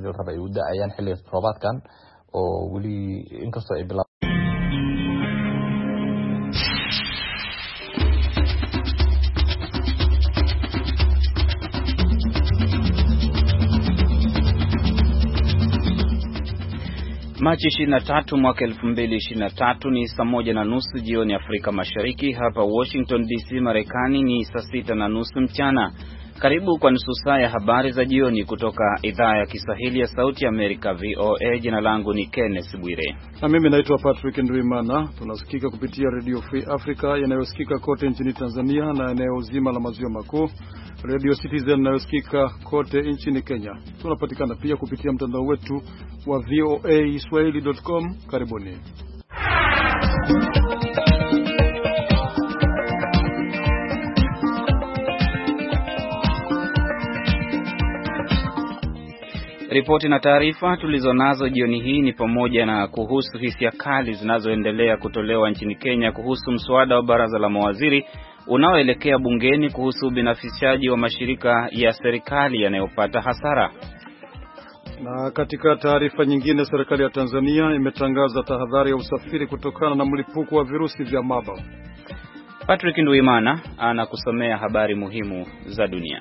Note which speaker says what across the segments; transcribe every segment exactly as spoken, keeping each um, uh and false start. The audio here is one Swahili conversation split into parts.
Speaker 1: sidii raba ay u daayaan xilliga roobaadkan oo wali inkastoo ay bilaa
Speaker 2: Machi ishirini na tatu mwaka elfu mbili ishirini na tatu ni saa moja na nusu jioni Afrika Mashariki. Hapa Washington D C Marekani ni saa sita na nusu mchana. Karibu kwa nusu saa ya habari za jioni kutoka idhaa ya Kiswahili ya Sauti ya Amerika V O A. Jina langu ni Kenneth Bwire.
Speaker 3: Na mimi naitwa Patrick Ndwimana. Tunasikika kupitia Radio Free Africa inayosikika kote nchini Tanzania na eneo zima la maziwa makuu, Radio Citizen inayosikika kote nchini Kenya. Tunapatikana pia kupitia mtandao wetu wa V O A swahili dot com. Karibuni.
Speaker 2: Ripoti na taarifa tulizonazo jioni hii ni pamoja na kuhusu hisia kali zinazoendelea kutolewa nchini Kenya kuhusu mswada wa baraza la mawaziri unaoelekea bungeni kuhusu ubinafsishaji wa mashirika ya serikali yanayopata hasara.
Speaker 3: Na katika taarifa nyingine, serikali ya Tanzania imetangaza tahadhari ya usafiri kutokana na mlipuko wa virusi vya Marburg.
Speaker 2: Patrick Ndwimana anakusomea habari muhimu za dunia.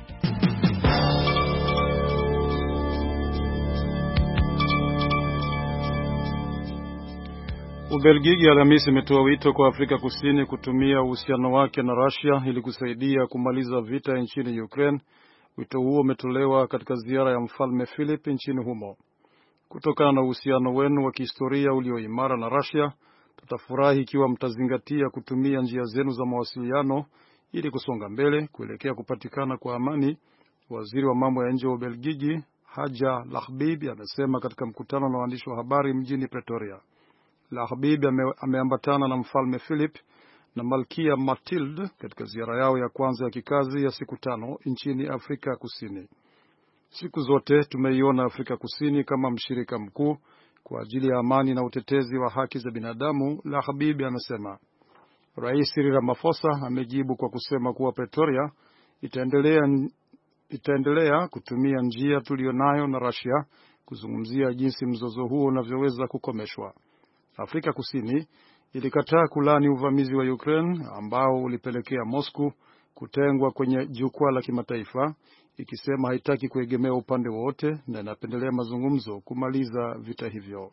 Speaker 3: Ubelgiji Alhamisi imetoa wito kwa Afrika Kusini kutumia uhusiano wake na Russia ili kusaidia kumaliza vita nchini Ukraine. Wito huo umetolewa katika ziara ya Mfalme Philip nchini humo. Kutokana na uhusiano wenu wa kihistoria ulioimara na Russia, tutafurahi ikiwa mtazingatia kutumia njia zenu za mawasiliano ili kusonga mbele kuelekea kupatikana kwa amani, waziri wa mambo ya nje wa Ubelgiji Haja Lahbib amesema katika mkutano na waandishi wa habari mjini Pretoria. Lahbib ame, ameambatana na Mfalme Philip na Malkia Matilde katika ziara yao ya kwanza ya kikazi ya siku tano nchini Afrika Kusini. Siku zote tumeiona Afrika Kusini kama mshirika mkuu kwa ajili ya amani na utetezi wa haki za binadamu, Lahbib amesema. Rais Cyril Ramaphosa amejibu kwa kusema kuwa Pretoria itaendelea itaendelea kutumia njia tulionayo na Russia kuzungumzia jinsi mzozo huo unavyoweza kukomeshwa. Afrika Kusini ilikataa kulani uvamizi wa Ukraine ambao ulipelekea Moscow kutengwa kwenye jukwaa la kimataifa, ikisema haitaki kuegemea upande wote na inapendelea mazungumzo kumaliza vita hivyo.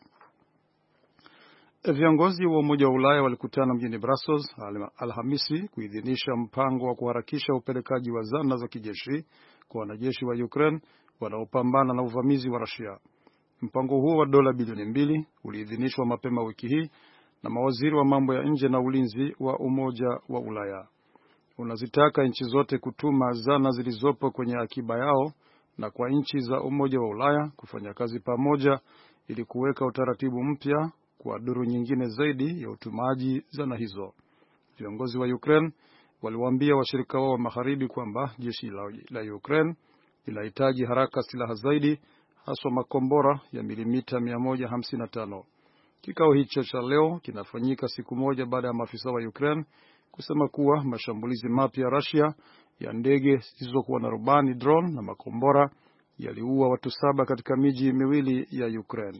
Speaker 3: Viongozi wa Umoja wa Ulaya walikutana mjini Brussels Alhamisi kuidhinisha mpango wa kuharakisha upelekaji wa zana za kijeshi kwa wanajeshi wa Ukraine wanaopambana na uvamizi wa Russia. Mpango huo wa dola bilioni mbili uliidhinishwa mapema wiki hii na mawaziri wa mambo ya nje na ulinzi wa Umoja wa Ulaya. Unazitaka nchi zote kutuma zana zilizopo kwenye akiba yao na kwa nchi za Umoja wa Ulaya kufanya kazi pamoja ili kuweka utaratibu mpya kwa duru nyingine zaidi ya utumaji zana hizo. Viongozi wa Ukraine waliwaambia washirika wao wa magharibi kwamba jeshi la, la Ukraine linahitaji haraka silaha zaidi, haswa makombora ya milimita mia moja hamsini na tano. Kikao hicho cha leo kinafanyika siku moja baada ya maafisa wa Ukraine kusema kuwa mashambulizi mapya ya Russia ya ndege zisizokuwa na rubani drone na makombora yaliua watu saba katika miji miwili ya Ukraine.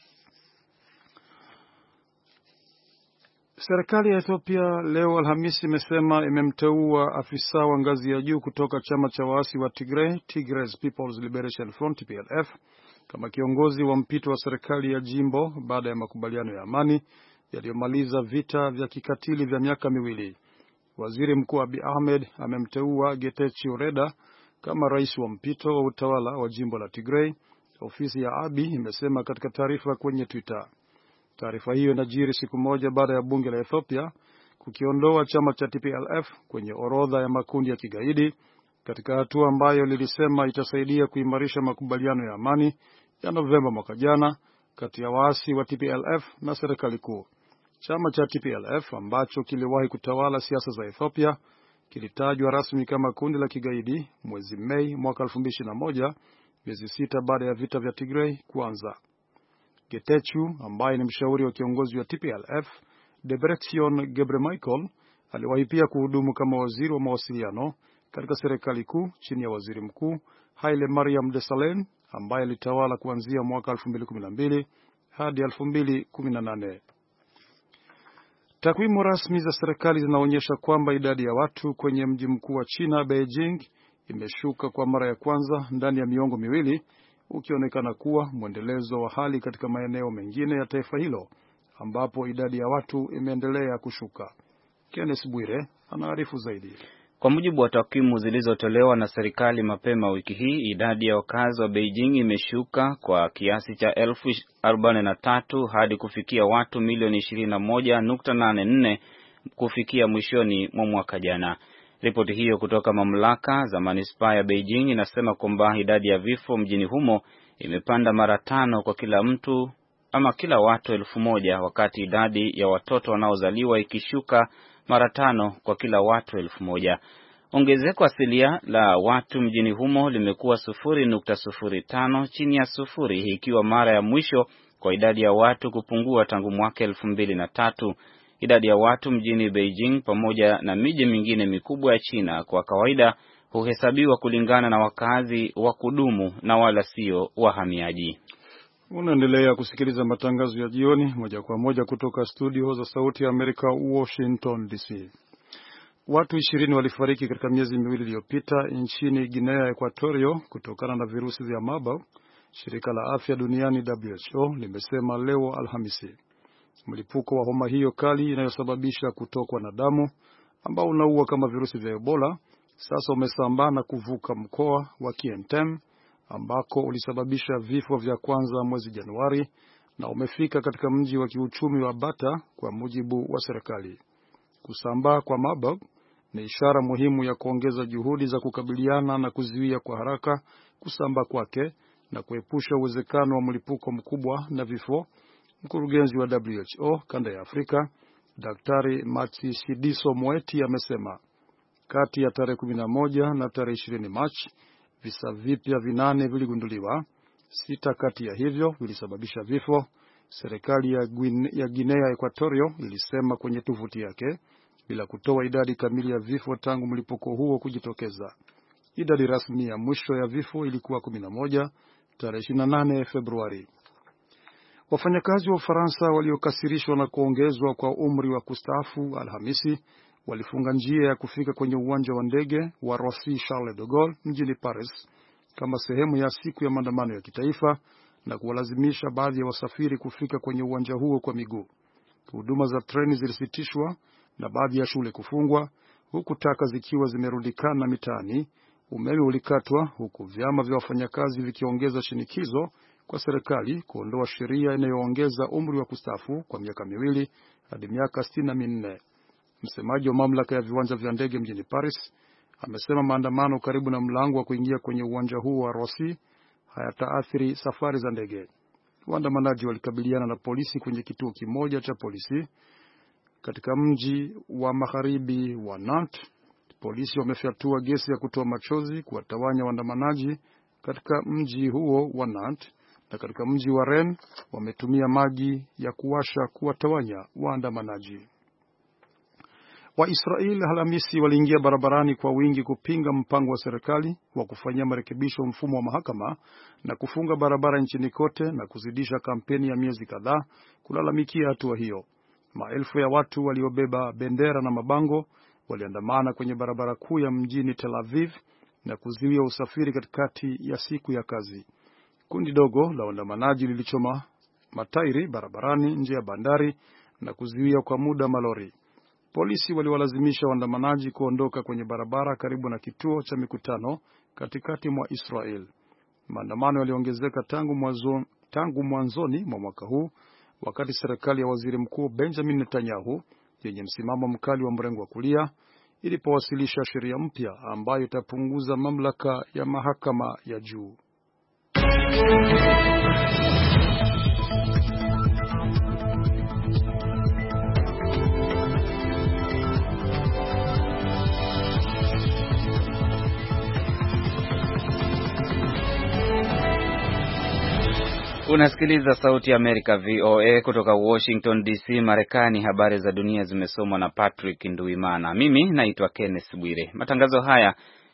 Speaker 3: Serikali ya Ethiopia leo Alhamisi imesema imemteua afisa wa ngazi ya juu kutoka chama cha waasi wa Tigray, Tigray People's Liberation Front T P L F, kama kiongozi wa mpito wa serikali ya jimbo baada ya makubaliano ya amani yaliyomaliza vita vya kikatili vya miaka miwili. Waziri Mkuu Abiy Ahmed amemteua Getachew Reda kama rais wa mpito wa utawala wa jimbo la Tigray, ofisi ya Abiy imesema katika taarifa kwenye Twitter. Taarifa hiyo inajiri siku moja baada ya bunge la Ethiopia kukiondoa chama cha T P L F kwenye orodha ya makundi ya kigaidi, katika hatua ambayo lilisema itasaidia kuimarisha makubaliano ya amani ya Novemba mwaka jana kati ya waasi wa T P L F na serikali kuu. Chama cha T P L F ambacho kiliwahi kutawala siasa za Ethiopia kilitajwa rasmi kama kundi la kigaidi mwezi Mei mwaka elfu mbili ishirini na moja, miezi sita baada ya vita vya Tigray kuanza. Getachew ambaye ni mshauri wa kiongozi wa T P L F Debretsion Gebremichael aliwahi pia kuhudumu kama waziri wa mawasiliano katika serikali kuu chini ya waziri mkuu Haile Mariam Desalegn ambaye alitawala kuanzia mwaka elfu mbili kumi na mbili hadi elfu mbili kumi na nane. Takwimu rasmi za serikali zinaonyesha kwamba idadi ya watu kwenye mji mkuu wa China, Beijing, imeshuka kwa mara ya kwanza ndani ya miongo miwili, ukionekana kuwa mwendelezo wa hali katika maeneo mengine ya taifa hilo ambapo idadi ya watu imeendelea kushuka. Kenneth Bwire anaarifu zaidi.
Speaker 2: Kwa mujibu wa takwimu zilizotolewa na serikali mapema wiki hii, idadi ya wakazi wa Beijing imeshuka kwa kiasi cha elfu arobaini na tatu hadi kufikia watu milioni ishirini na moja nukta nane nne kufikia mwishoni mwa mwaka jana. Ripoti hiyo kutoka mamlaka za manispaa ya Beijing inasema kwamba idadi ya vifo mjini humo imepanda mara tano kwa kila mtu ama kila watu elfu moja, wakati idadi ya watoto wanaozaliwa ikishuka mara tano kwa kila watu elfu moja. Ongezeko asilia la watu mjini humo limekuwa sufuri nukta sufuri tano, chini ya sufuri, ikiwa mara ya mwisho kwa idadi ya watu kupungua tangu mwaka elfu mbili na tatu. Idadi ya watu mjini Beijing pamoja na miji mingine mikubwa ya China kwa kawaida huhesabiwa kulingana na wakazi wa kudumu na wala sio wahamiaji.
Speaker 3: Unaendelea kusikiliza matangazo ya jioni moja kwa moja kutoka studio za Sauti ya Amerika, Washington D C. Watu ishirini walifariki katika miezi miwili iliyopita nchini Guinea Equatorio kutokana na virusi vya Marburg, shirika la afya duniani W H O limesema leo Alhamisi. Mlipuko wa homa hiyo kali inayosababisha kutokwa na damu, ambao unaua kama virusi vya Ebola, sasa umesambaa na kuvuka mkoa wa Kientem ambako ulisababisha vifo vya kwanza mwezi Januari, na umefika katika mji wa kiuchumi wa Bata kwa mujibu wa serikali. Kusambaa kwa Marburg ni ishara muhimu ya kuongeza juhudi za kukabiliana na kuzuia kwa haraka kusambaa kwake na kuepusha uwezekano wa mlipuko mkubwa na vifo. Mkurugenzi wa W H O kanda ya Afrika, Daktari Matshidiso Moeti amesema kati ya tarehe kumi na moja na tarehe ishirini Machi visa vipya vinane viligunduliwa. Sita kati ya hivyo vilisababisha vifo, serikali ya, ya Guinea Equatorio ilisema kwenye tovuti yake, bila kutoa idadi kamili ya vifo tangu mlipuko huo kujitokeza. Idadi rasmi ya mwisho ya vifo ilikuwa kumi na moja tarehe ishirini na nane Februari. Wafanyakazi wa Ufaransa waliokasirishwa na kuongezwa kwa umri wa kustaafu Alhamisi walifunga njia ya kufika kwenye uwanja wa ndege wa Roissy Charles de Gaulle mjini Paris kama sehemu ya siku ya maandamano ya kitaifa na kuwalazimisha baadhi ya wasafiri kufika kwenye uwanja huo kwa miguu. Huduma za treni zilisitishwa na baadhi ya shule kufungwa, huku taka zikiwa zimerundikana mitaani. Umeme ulikatwa, huku vyama vya wafanyakazi vikiongeza shinikizo kwa serikali kuondoa sheria inayoongeza umri wa kustaafu kwa miaka miwili hadi miaka sitini na minne. Msemaji wa mamlaka ya viwanja vya ndege mjini Paris amesema maandamano karibu na mlango wa kuingia kwenye uwanja huu wa Roissy hayataathiri safari za ndege. Waandamanaji walikabiliana na polisi kwenye kituo kimoja cha polisi katika mji wa magharibi wa Nantes. Polisi wamefyatua gesi ya kutoa machozi kuwatawanya waandamanaji katika mji huo wa Nantes, na katika mji wa Rennes wametumia maji ya kuwasha kuwatawanya waandamanaji. Waisraeli Alhamisi waliingia barabarani kwa wingi kupinga mpango wa serikali wa kufanyia marekebisho mfumo wa mahakama na kufunga barabara nchini kote na kuzidisha kampeni ya miezi kadhaa kulalamikia hatua hiyo. Maelfu ya watu waliobeba bendera na mabango waliandamana kwenye barabara kuu ya mjini Tel Aviv na kuzuia usafiri katikati ya siku ya kazi. Kundi dogo la waandamanaji lilichoma matairi barabarani nje ya bandari na kuzuia kwa muda malori. Polisi waliwalazimisha waandamanaji kuondoka kwenye barabara karibu na kituo cha mikutano katikati mwa Israel. Maandamano yaliongezeka tangu mwanzo, tangu mwanzoni mwa mwaka huu, wakati serikali ya Waziri Mkuu Benjamin Netanyahu yenye msimamo mkali wa mrengo wa kulia ilipowasilisha sheria mpya ambayo itapunguza mamlaka ya mahakama ya juu.
Speaker 2: Unasikiliza Sauti ya Amerika V O A kutoka Washington D C, Marekani. Habari za dunia zimesomwa na Patrick Nduimana. Mimi naitwa Kenneth Bwire. Matangazo haya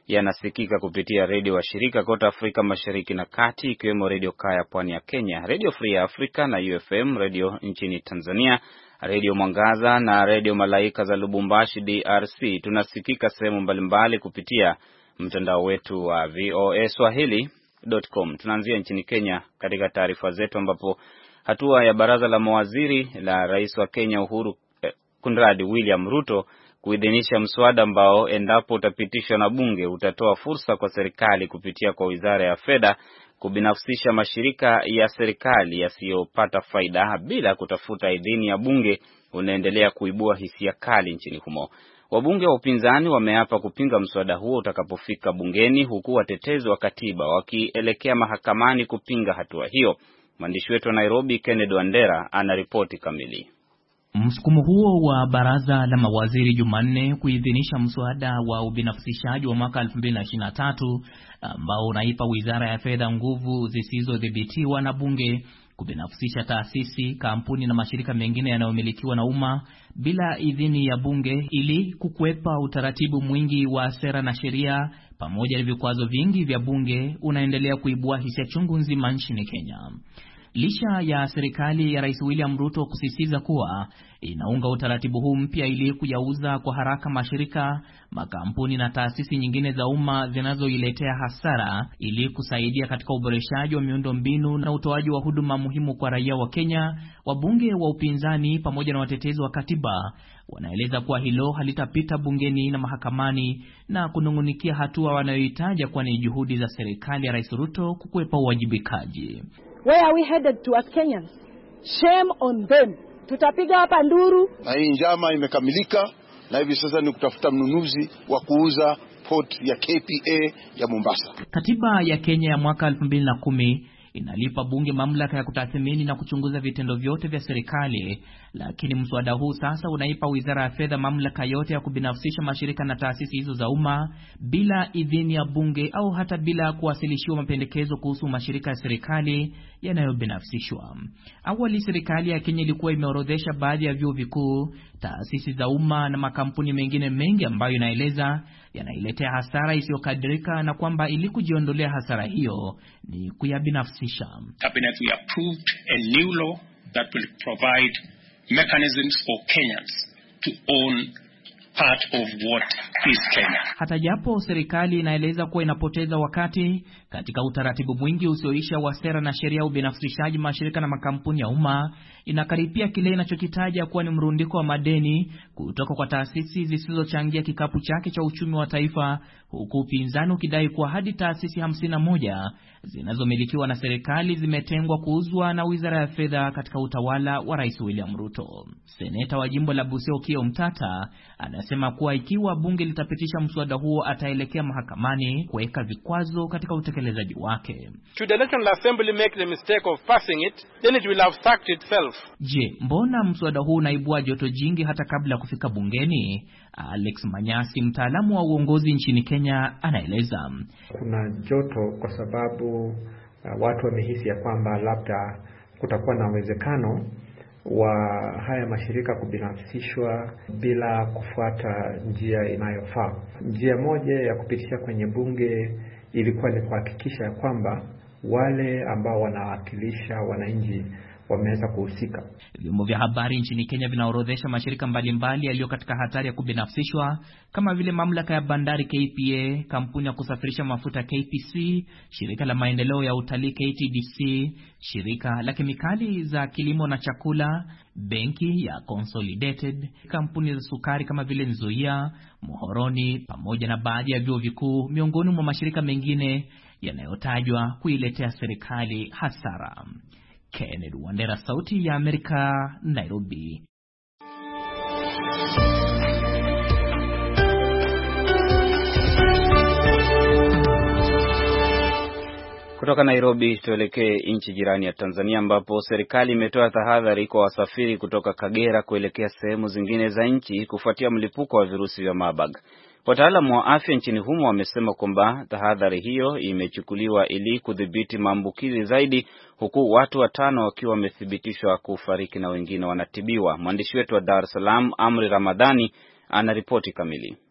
Speaker 2: yanasikika kupitia redio wa shirika kote Afrika Mashariki na Kati, ikiwemo Radio Kaya pwani ya Kenya, Radio Free Africa na U F M Radio nchini Tanzania, Radio Mwangaza na Radio Malaika za Lubumbashi D R C. Tunasikika sehemu mbalimbali kupitia mtandao wetu wa V O A Swahili dot com. Tunaanzia nchini Kenya katika taarifa zetu, ambapo hatua ya baraza la mawaziri la Rais wa Kenya Uhuru eh, Kunradi William Ruto kuidhinisha mswada ambao endapo utapitishwa na bunge utatoa fursa kwa serikali kupitia kwa Wizara ya Fedha kubinafsisha mashirika ya serikali yasiyopata faida bila kutafuta idhini ya bunge, unaendelea kuibua hisia kali nchini humo. Wabunge wa upinzani wameapa kupinga mswada huo utakapofika bungeni, huku watetezi wa katiba wakielekea mahakamani kupinga hatua hiyo. Mwandishi wetu wa Nairobi Kennedy Wandera anaripoti kamili.
Speaker 4: Msukumo huo wa baraza la mawaziri Jumanne kuidhinisha mswada wa ubinafsishaji wa mwaka elfu mbili ishirini na tatu ambao unaipa Wizara ya Fedha nguvu zisizodhibitiwa na bunge kubinafsisha taasisi, kampuni na mashirika mengine yanayomilikiwa na umma bila idhini ya bunge ili kukwepa utaratibu mwingi wa sera na sheria pamoja na vikwazo vingi vya bunge, unaendelea kuibua hisia chungu nzima nchini Kenya. Licha ya serikali ya Rais William Ruto kusisitiza kuwa inaunga utaratibu huu mpya ili kuyauza kwa haraka mashirika, makampuni na taasisi nyingine za umma zinazoiletea hasara ili kusaidia katika uboreshaji wa miundombinu na utoaji wa huduma muhimu kwa raia wa Kenya, wabunge wa upinzani pamoja na watetezi wa katiba wanaeleza kuwa hilo halitapita bungeni na mahakamani na kunungunikia hatua wanayoitaja kuwa ni juhudi za serikali ya Rais Ruto kukwepa uwajibikaji.
Speaker 5: Where are we headed to as Kenyans? Shame on them. Tutapiga hapa nduru.
Speaker 6: Na hii njama imekamilika na hivi sasa ni kutafuta mnunuzi wa kuuza port ya K P A ya Mombasa.
Speaker 4: Katiba ya Kenya ya mwaka elfu mbili na kumi inalipa bunge mamlaka ya kutathmini na kuchunguza vitendo vyote vya serikali, lakini mswada huu sasa unaipa Wizara ya Fedha mamlaka yote ya kubinafsisha mashirika na taasisi hizo za umma bila idhini ya bunge au hata bila kuwasilishiwa mapendekezo kuhusu mashirika ya serikali yanayobinafsishwa. Awali serikali ya Kenya ilikuwa imeorodhesha baadhi ya vyuo vikuu, taasisi za umma na makampuni mengine mengi ambayo inaeleza yanailetea hasara isiyokadirika na kwamba ili kujiondolea hasara hiyo ni kuyabinafsisha.
Speaker 7: Cabinet we approved a new law that will provide mechanisms for Kenyans to own part of what is Kenya.
Speaker 4: Hata japo serikali inaeleza kuwa inapoteza wakati katika utaratibu mwingi usioisha wa sera na sheria ubinafsishaji mashirika na makampuni ya umma, inakaripia kile inachokitaja kuwa ni mrundiko wa madeni kutoka kwa taasisi zisizochangia kikapu chake cha uchumi wa taifa, huku upinzani ukidai kuwa hadi taasisi hamsini na moja zinazomilikiwa na serikali zimetengwa kuuzwa na Wizara ya Fedha katika utawala wa Rais William Ruto. Seneta wa jimbo la Busia Okiya Omtata anasema kuwa ikiwa bunge litapitisha mswada huo ataelekea mahakamani kuweka vikwazo katika utekelezaji wake.
Speaker 8: Should the National Assembly make the mistake of passing it, then it will have sacked itself.
Speaker 4: Je, mbona mswada huu unaibua joto jingi hata kabla ya kufika bungeni? Alex Manyasi, mtaalamu wa uongozi nchini Kenya, anaeleza.
Speaker 9: Kuna joto kwa sababu uh, watu wamehisi ya kwamba labda kutakuwa na uwezekano wa haya mashirika kubinafsishwa bila kufuata njia inayofaa. Njia moja ya kupitisha kwenye bunge ilikuwa ni kuhakikisha kwamba wale ambao wanawakilisha wananchi wameweza kuhusika.
Speaker 4: Vyombo vya habari nchini Kenya vinaorodhesha mashirika mbalimbali yaliyo katika hatari ya kubinafsishwa kama vile mamlaka ya bandari K P A, kampuni ya kusafirisha mafuta K P C, shirika la maendeleo ya utalii K T D C, shirika la kemikali za kilimo na chakula, benki ya Consolidated, kampuni za sukari kama vile Nzoia, Muhoroni, pamoja na baadhi ya vyuo vikuu miongoni mwa mashirika mengine yanayotajwa kuiletea serikali hasara. Kennedy Wandera, Sauti ya Amerika, Nairobi.
Speaker 2: Kutoka Nairobi tuelekee nchi jirani ya Tanzania, ambapo serikali imetoa tahadhari kwa wasafiri kutoka Kagera kuelekea sehemu zingine za nchi kufuatia mlipuko wa virusi vya Marburg. Wataalamu wa afya nchini humo wamesema kwamba tahadhari hiyo imechukuliwa ili kudhibiti maambukizi zaidi, huku watu watano wakiwa wamethibitishwa kufariki na wengine wanatibiwa. Mwandishi wetu wa Dar es Salaam, Amri Ramadhani, ana ripoti kamili.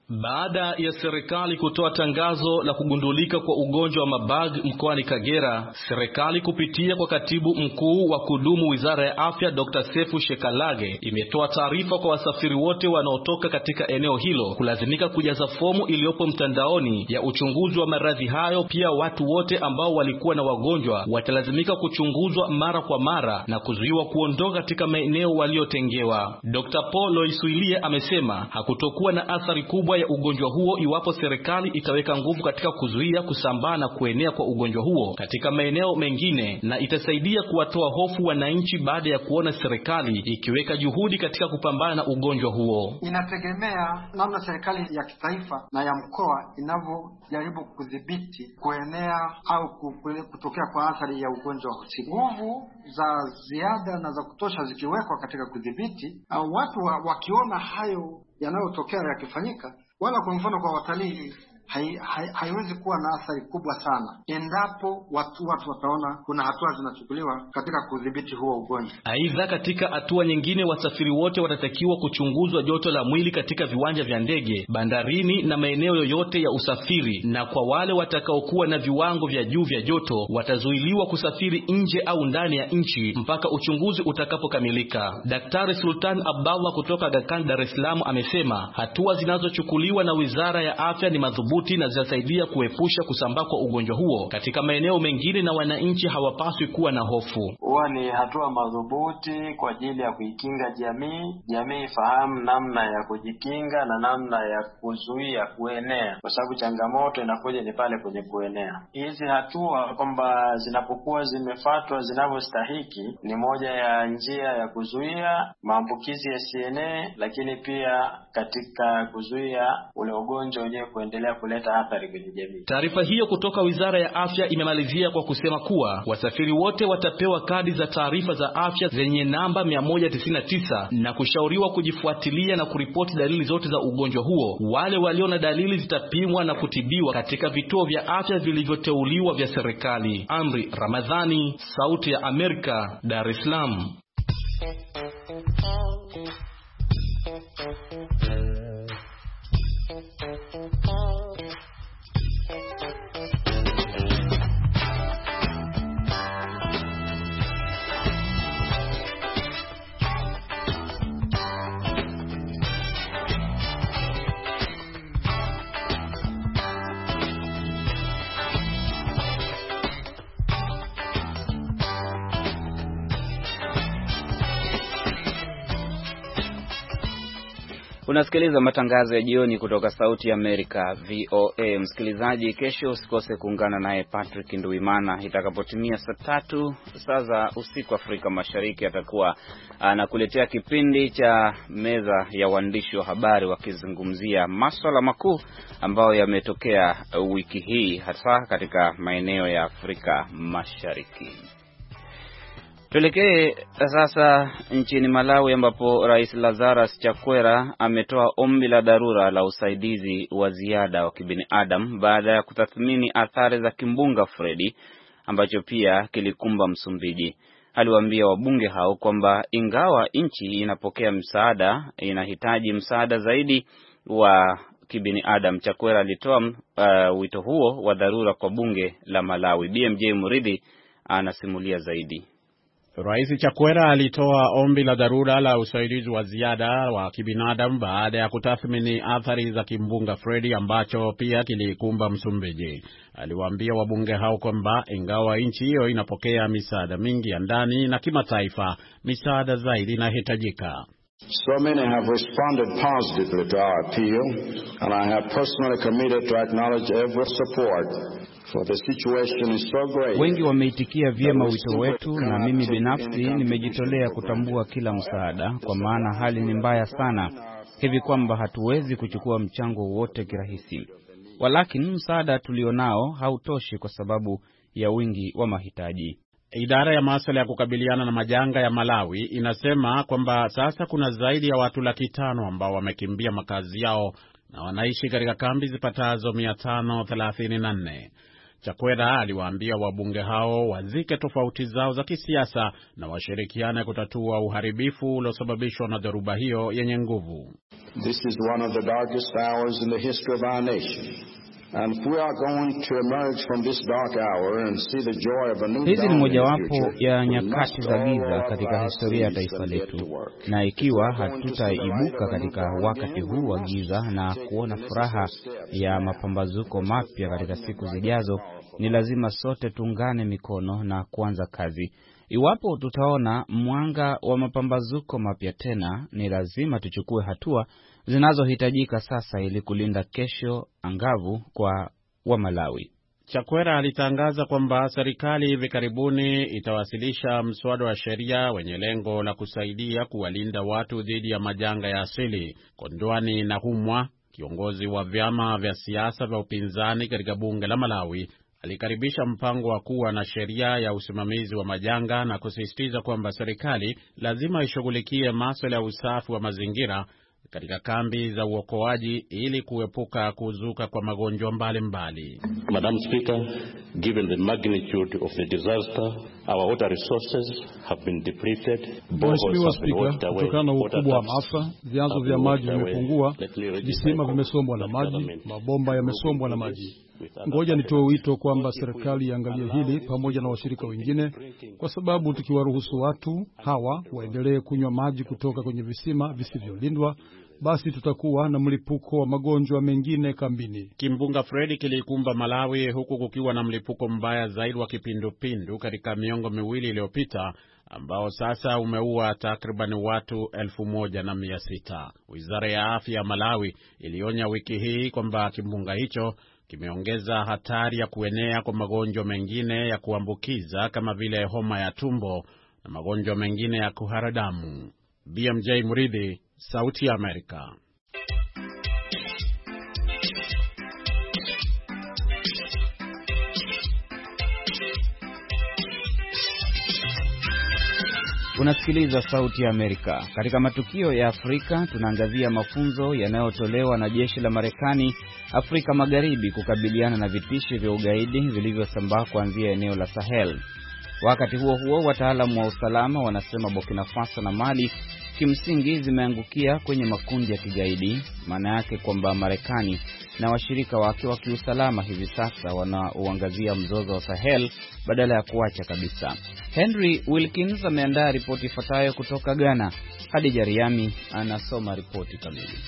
Speaker 10: Baada ya serikali kutoa tangazo la kugundulika kwa ugonjwa wa Marburg mkoani Kagera, serikali kupitia kwa katibu mkuu wa kudumu Wizara ya Afya Doctor Sefu Shekalage imetoa taarifa kwa wasafiri wote wanaotoka katika eneo hilo kulazimika kujaza fomu iliyopo mtandaoni ya uchunguzi wa maradhi hayo. Pia watu wote ambao walikuwa na wagonjwa watalazimika kuchunguzwa mara kwa mara na kuzuiwa kuondoka katika maeneo waliotengewa. Doctor Paul Loisuilie amesema hakutokuwa na athari kubwa ya ugonjwa huo iwapo serikali itaweka nguvu katika kuzuia kusambaa na kuenea kwa ugonjwa huo katika maeneo mengine, na itasaidia kuwatoa hofu wananchi baada ya kuona serikali ikiweka juhudi katika kupambana na ugonjwa huo.
Speaker 11: Inategemea namna serikali ya kitaifa na ya mkoa inavyojaribu kudhibiti kuenea au kutokea kwa athari ya ugonjwa huu. Nguvu za ziada na za kutosha zikiwekwa katika kudhibiti, au watu wa, wakiona hayo yanayotokea yakifanyika, wala kwa mfano kwa watalii hai, hai, haiwezi kuwa na athari kubwa sana endapo watu watu wataona kuna hatua zinachukuliwa katika kudhibiti huo ugonjwa.
Speaker 10: Aidha, katika hatua nyingine, wasafiri wote watatakiwa kuchunguzwa joto la mwili katika viwanja vya ndege, bandarini na maeneo yoyote ya usafiri, na kwa wale watakaokuwa na viwango vya juu vya joto watazuiliwa kusafiri nje au ndani ya nchi mpaka uchunguzi utakapokamilika. Daktari Sultan Abdallah kutoka Aga Khan Dar es Salaam amesema hatua zinazochukuliwa na Wizara ya Afya ni madhubuti na zitasaidia kuepusha kusambaa kwa ugonjwa huo katika maeneo mengine, na wananchi hawapaswi kuwa na hofu.
Speaker 12: Huwa ni hatua madhubuti kwa ajili ya kuikinga jamii, jamii ifahamu namna ya kujikinga na namna ya kuzuia kuenea, kwa sababu changamoto inakuja ni pale kwenye kuenea. Hizi hatua kwamba zinapokuwa zimefuatwa zinavyostahiki ni moja ya njia ya kuzuia maambukizi yasienee, lakini pia katika kuzuia ule ugonjwa wenyewe kuendelea kuleta athari kwenye jamii.
Speaker 10: Taarifa hiyo kutoka Wizara ya Afya imemalizia kwa kusema kuwa wasafiri wote watapewa kadi za taarifa za afya zenye namba mia moja tisini na tisa na kushauriwa kujifuatilia na kuripoti dalili zote za ugonjwa huo. Wale walio na dalili zitapimwa na kutibiwa katika vituo vya afya vilivyoteuliwa vya serikali. Amri Ramadhani, Sauti ya Amerika, Dar es Salaam.
Speaker 2: Unasikiliza matangazo ya jioni kutoka Sauti ya Amerika V O A. Msikilizaji, kesho usikose kuungana naye Patrick Nduimana itakapotimia saa tatu saa za usiku Afrika Mashariki. Atakuwa anakuletea kipindi cha meza ya waandishi wa habari wakizungumzia masuala makuu ambayo yametokea wiki hii hasa katika maeneo ya Afrika Mashariki. Tuelekee sasa nchini Malawi ambapo Rais Lazarus Chakwera ametoa ombi la dharura la usaidizi wa ziada wa kibinadamu baada ya kutathmini athari za kimbunga Freddy ambacho pia kilikumba Msumbiji. Aliwaambia wabunge hao kwamba ingawa nchi inapokea msaada, inahitaji msaada zaidi wa kibinadamu. Chakwera alitoa uh, wito huo wa dharura kwa bunge la Malawi. B M J Muridhi anasimulia zaidi.
Speaker 13: Rais Chakwera alitoa ombi la dharura la usaidizi wa ziada wa kibinadamu baada ya kutathmini athari za kimbunga Freddy ambacho pia kilikumba Msumbiji. Aliwaambia wabunge hao kwamba ingawa nchi hiyo inapokea misaada mingi ya ndani na kimataifa, misaada zaidi inahitajika.
Speaker 14: So many have responded positively to our appeal, and I have personally committed to acknowledge every support. For the situation is so great.
Speaker 15: Wengi wameitikia vyema wito wetu, na mimi binafsi nimejitolea kutambua kila msaada, kwa maana hali ni mbaya sana hivi kwamba hatuwezi kuchukua mchango wote kirahisi. Walakini msaada tulionao hautoshi kwa sababu ya wingi wa mahitaji.
Speaker 13: Idara ya masuala ya kukabiliana na majanga ya Malawi inasema kwamba sasa kuna zaidi ya watu laki tano ambao wamekimbia makazi yao na wanaishi katika kambi zipatazo mia tano thelathini na nne. Chakwera aliwaambia wabunge hao wazike tofauti zao za kisiasa na washirikiane kutatua uharibifu uliosababishwa na dhoruba hiyo yenye nguvu.
Speaker 14: This is one of the darkest hours in the history of our nation. And if we are going to emerge from this dark hour and see the joy of a new
Speaker 15: hizi ni mojawapo ya nyakati za giza katika historia ya taifa letu, na ikiwa hatutaibuka katika wakati huu wa giza na kuona furaha ya mapambazuko mapya katika siku zijazo, ni lazima sote tuungane mikono na kuanza kazi. Iwapo tutaona mwanga wa mapambazuko mapya tena, ni lazima tuchukue hatua zinazohitajika sasa ili kulinda kesho angavu kwa wa Malawi.
Speaker 13: Chakwera alitangaza kwamba serikali hivi karibuni itawasilisha mswada wa sheria wenye lengo la kusaidia kuwalinda watu dhidi ya majanga ya asili. Kondwani Nahumwa, kiongozi wa vyama vya siasa vya upinzani katika bunge la Malawi, alikaribisha mpango wa kuwa na sheria ya usimamizi wa majanga na kusisitiza kwamba serikali lazima ishughulikie masuala ya usafi wa mazingira katika kambi za uokoaji ili kuepuka kuzuka kwa magonjwa mbalimbali.
Speaker 16: Madam Speaker, given the magnitude of the disaster, our water resources have been depleted.
Speaker 3: Mheshimiwa Spika, kutokana na ukubwa wa maafa, vyanzo vya maji vimepungua, visima vimesombwa na maji, mabomba yamesombwa na maji. Ngoja nitoe wito kwamba serikali iangalie hili pamoja na washirika wengine, kwa sababu tukiwaruhusu watu hawa waendelee kunywa maji kutoka kwenye visima visivyolindwa, basi tutakuwa na mlipuko wa magonjwa mengine kambini.
Speaker 13: Kimbunga Freddy kilikumba Malawi huku kukiwa na mlipuko mbaya zaidi wa kipindupindu katika miongo miwili iliyopita, ambao sasa umeua takriban watu elfu moja na mia sita. Wizara ya afya ya Malawi ilionya wiki hii kwamba kimbunga hicho kimeongeza hatari ya kuenea kwa magonjwa mengine ya kuambukiza kama vile homa ya tumbo na magonjwa mengine ya kuharadamu. B M J Muridhi, Sauti ya Amerika.
Speaker 15: Unasikiliza Sauti ya Amerika. Katika matukio ya Afrika, tunaangazia mafunzo yanayotolewa na jeshi la Marekani Afrika Magharibi kukabiliana na vitisho vya ugaidi vilivyosambaa kuanzia eneo la Sahel. Wakati huo huo, wataalamu wa usalama wanasema Burkina Faso na Mali kimsingi zimeangukia kwenye makundi ya kigaidi, maana yake kwamba Marekani na washirika wake wa kiusalama hivi sasa wanauangazia mzozo wa Sahel badala ya kuacha kabisa. Henry Wilkins ameandaa ripoti ifuatayo kutoka Ghana. Hadija Riami anasoma ripoti kamili.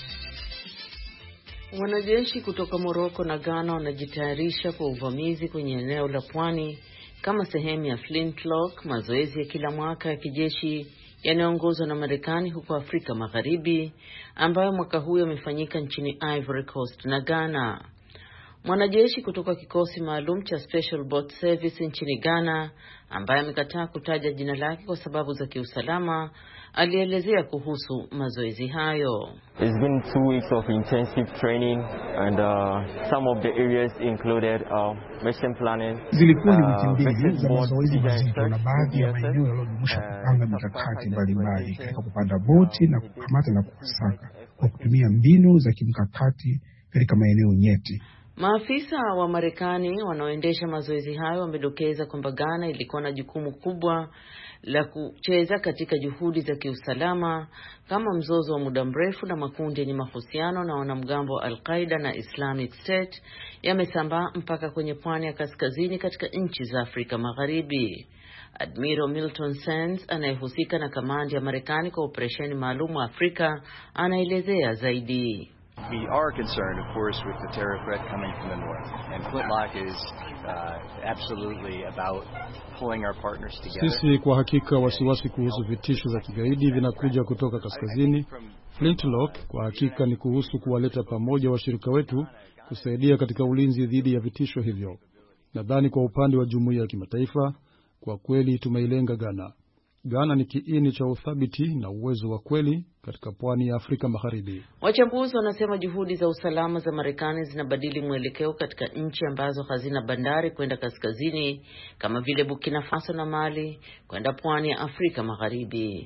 Speaker 17: Wanajeshi kutoka Morocco na Ghana wanajitayarisha kwa uvamizi kwenye eneo la pwani kama sehemu ya Flintlock, mazoezi ya kila mwaka ya kijeshi yanayoongozwa na Marekani huko Afrika Magharibi, ambayo mwaka huu yamefanyika nchini Ivory Coast na Ghana. Mwanajeshi kutoka kikosi maalum cha Special Boat Service nchini Ghana, ambaye amekataa kutaja jina lake kwa sababu za kiusalama, alielezea kuhusu mazoezi hayo.
Speaker 18: It's been two weeks of intensive training and uh, some of the areas included uh, mission planning.
Speaker 19: Zilikuwa ni wiki mbili za mazoezi mazito na baadhi ya maeneo yaliyojumuisha kupanga mikakati mbalimbali katika kupanda boti na kukamata na kuwasaka kwa kutumia mbinu za kimkakati katika maeneo nyeti.
Speaker 17: Maafisa wa Marekani wanaoendesha mazoezi hayo wamedokeza kwamba Ghana ilikuwa na jukumu kubwa la kucheza katika juhudi za kiusalama kama mzozo wa muda mrefu na makundi yenye mahusiano na wanamgambo wa Al-Qaeda na Islamic State yamesambaa mpaka kwenye pwani ya kaskazini katika nchi za Afrika Magharibi. Admiral Milton Sands anayehusika na kamandi ya Marekani kwa operesheni maalum wa Afrika anaelezea zaidi.
Speaker 20: We are concerned, of course, with the terror threat coming from the north, and Flintlock is uh, absolutely about pulling our partners together.
Speaker 3: Sisi kwa hakika wasiwasi kuhusu vitisho za kigaidi vinakuja kutoka kaskazini. Flintlock kwa hakika ni kuhusu kuwaleta pamoja washirika wetu kusaidia katika ulinzi dhidi ya vitisho hivyo. Nadhani kwa upande wa jumuiya ya kimataifa, kwa kweli tumeilenga Ghana. Ghana ni kiini cha uthabiti na uwezo wa kweli katika pwani ya Afrika Magharibi.
Speaker 17: Wachambuzi wanasema juhudi za usalama za Marekani zinabadili mwelekeo katika nchi ambazo hazina bandari kwenda kaskazini kama vile Burkina Faso na Mali kwenda pwani ya Afrika Magharibi.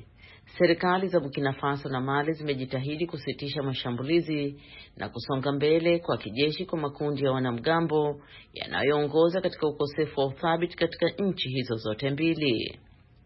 Speaker 17: serikali za Burkina Faso na Mali zimejitahidi kusitisha mashambulizi na kusonga mbele kwa kijeshi kwa makundi ya wanamgambo yanayoongoza katika ukosefu wa uthabiti katika nchi hizo zote mbili.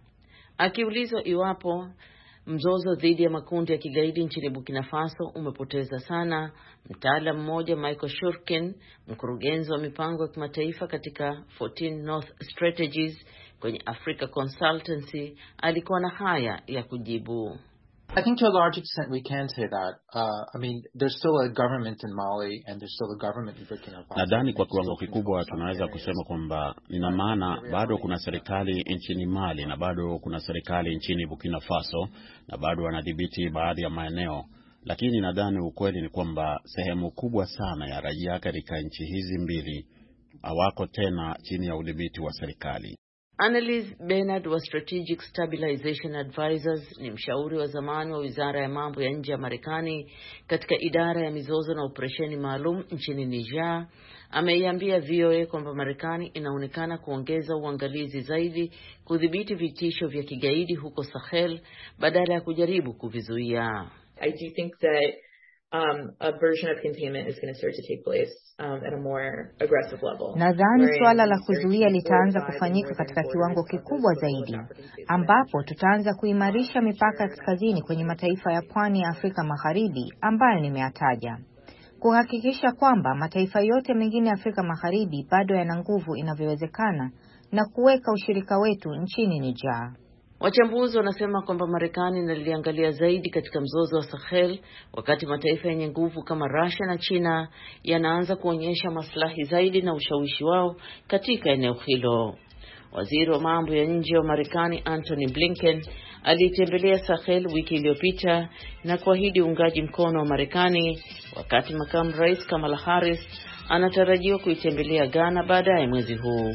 Speaker 17: Akiulizwa iwapo mzozo dhidi ya makundi ya kigaidi nchini Burkina Faso umepoteza sana, mtaalamu mmoja Michael Shurkin, mkurugenzi wa mipango ya kimataifa katika fourteen North Strategies kwenye Africa Consultancy, alikuwa na haya ya kujibu.
Speaker 21: I think to a large extent we can say that. Uh, I mean, there's still a government in Mali and there's still a government in Burkina Faso.
Speaker 13: Nadhani kwa kiwango kikubwa tunaweza kusema kwamba ina maana bado kuna serikali nchini Mali na bado kuna serikali nchini Burkina Faso na bado wanadhibiti baadhi ya maeneo. Lakini nadhani ukweli ni kwamba sehemu kubwa sana ya raia katika nchi hizi mbili hawako tena chini ya udhibiti wa serikali.
Speaker 17: Annalise Bernard wa Strategic Stabilization Advisors ni mshauri wa zamani wa Wizara ya Mambo ya Nje ya Marekani katika idara ya mizozo na operesheni maalum nchini Niger. Ameiambia V O A kwamba Marekani inaonekana kuongeza uangalizi zaidi kudhibiti vitisho vya kigaidi huko Sahel badala ya kujaribu kuvizuia.
Speaker 22: I do think that Um, a version of containment is going to start to take place um, at a more aggressive level.
Speaker 23: Nadhani swala la kuzuia litaanza kufanyika katika kiwango kikubwa zaidi, ambapo tutaanza kuimarisha mipaka kaskazini kwenye mataifa ya pwani ya Afrika Magharibi ambayo nimeyataja, kuhakikisha kwamba mataifa yote mengine ya Afrika Magharibi bado yana nguvu inavyowezekana na kuweka ushirika wetu nchini Niger.
Speaker 17: Wachambuzi wanasema kwamba Marekani inaliangalia zaidi katika mzozo wa Sahel wakati mataifa yenye nguvu kama Russia na China yanaanza kuonyesha maslahi zaidi na ushawishi wao katika eneo hilo. Waziri wa mambo ya nje wa Marekani Antony Blinken alitembelea Sahel wiki iliyopita na kuahidi uungaji mkono wa Marekani, wakati makamu rais Kamala Harris anatarajiwa kuitembelea Ghana baadaye mwezi huu.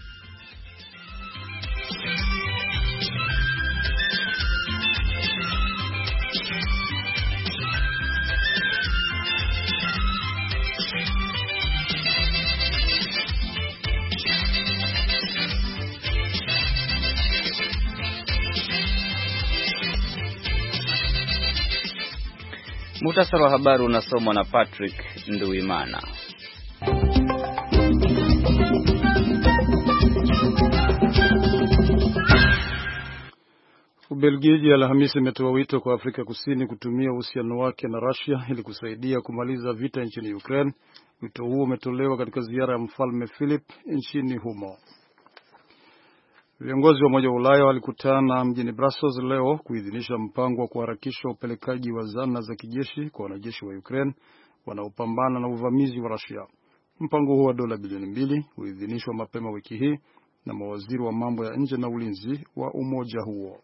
Speaker 2: Muhtasari wa habari unasomwa na Patrick Nduwimana.
Speaker 3: Ubelgiji Alhamisi imetoa wito kwa Afrika Kusini kutumia uhusiano wake na Russia ili kusaidia kumaliza vita nchini Ukraine. Wito huo umetolewa katika ziara ya Mfalme Philip nchini humo. Viongozi wa Umoja wa Ulaya walikutana mjini Brussels leo kuidhinisha mpango wa kuharakisha upelekaji wa zana za kijeshi kwa wanajeshi wa Ukraine wanaopambana na uvamizi wa Russia. Mpango huo wa dola bilioni mbili uidhinishwa mapema wiki hii na mawaziri wa mambo ya nje na ulinzi wa umoja huo.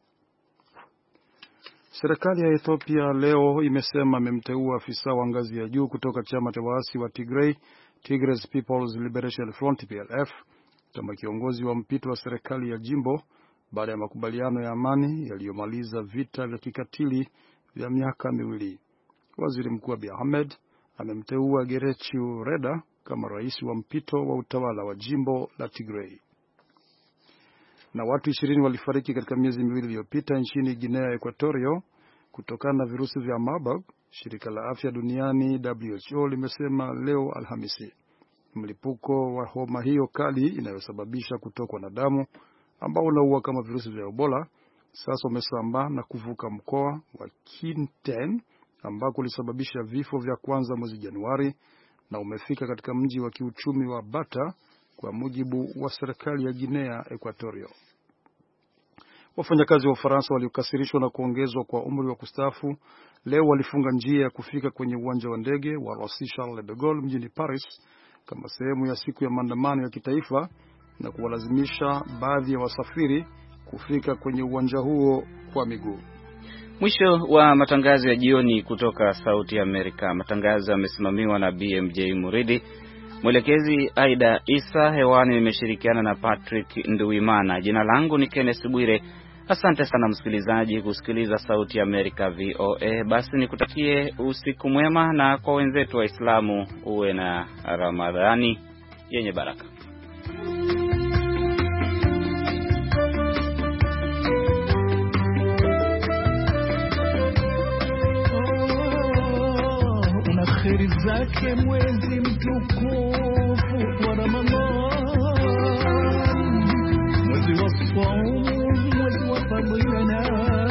Speaker 3: Serikali ya Ethiopia leo imesema imemteua afisa wa ngazi ya juu kutoka chama cha waasi wa Tigray, Tigray People's Liberation Front T P L F, kama kiongozi wa mpito wa serikali ya jimbo baada ya makubaliano ya amani yaliyomaliza vita vya kikatili vya miaka miwili. Waziri Mkuu Abiy Ahmed amemteua Getachew Reda kama rais wa mpito wa utawala wa jimbo la Tigray. Na watu ishirini walifariki katika miezi miwili iliyopita nchini Guinea Equatorial kutokana na virusi vya Marburg, shirika la afya duniani W H O limesema leo Alhamisi. Mlipuko wa homa hiyo kali inayosababisha kutokwa na damu ambao unaua kama virusi vya Ebola sasa umesambaa na kuvuka mkoa wa Kinten ambako ulisababisha vifo vya kwanza mwezi Januari na umefika katika mji wa kiuchumi wa Bata kwa mujibu wa serikali ya Guinea Equatorial. Wafanyakazi wa Ufaransa waliokasirishwa na kuongezwa kwa umri wa kustaafu leo walifunga njia ya kufika kwenye uwanja wa ndege wa Roissy Charles de Gaulle mjini Paris kama sehemu ya siku ya maandamano ya kitaifa na kuwalazimisha baadhi ya wasafiri kufika kwenye uwanja huo kwa miguu.
Speaker 2: Mwisho wa matangazo ya jioni kutoka Sauti ya Amerika. Matangazo yamesimamiwa na B M J Muridi. Mwelekezi Aida Isa. Hewani nimeshirikiana na Patrick Nduwimana. Jina langu ni Kenneth Bwire. Asante sana msikilizaji kusikiliza Sauti ya Amerika V O A. Basi nikutakie usiku mwema, na kwa wenzetu Waislamu uwe na Ramadhani yenye baraka.
Speaker 1: wake mwezi mtukufu wa Ramadhan, mwezi wa saumu, mwezi wa fadhila na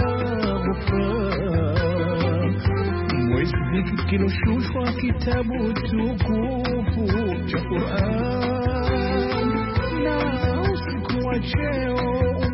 Speaker 1: ghufran, mwezi kiloshushwa kitabu tukufu cha Qur'an, na usiku wa cheo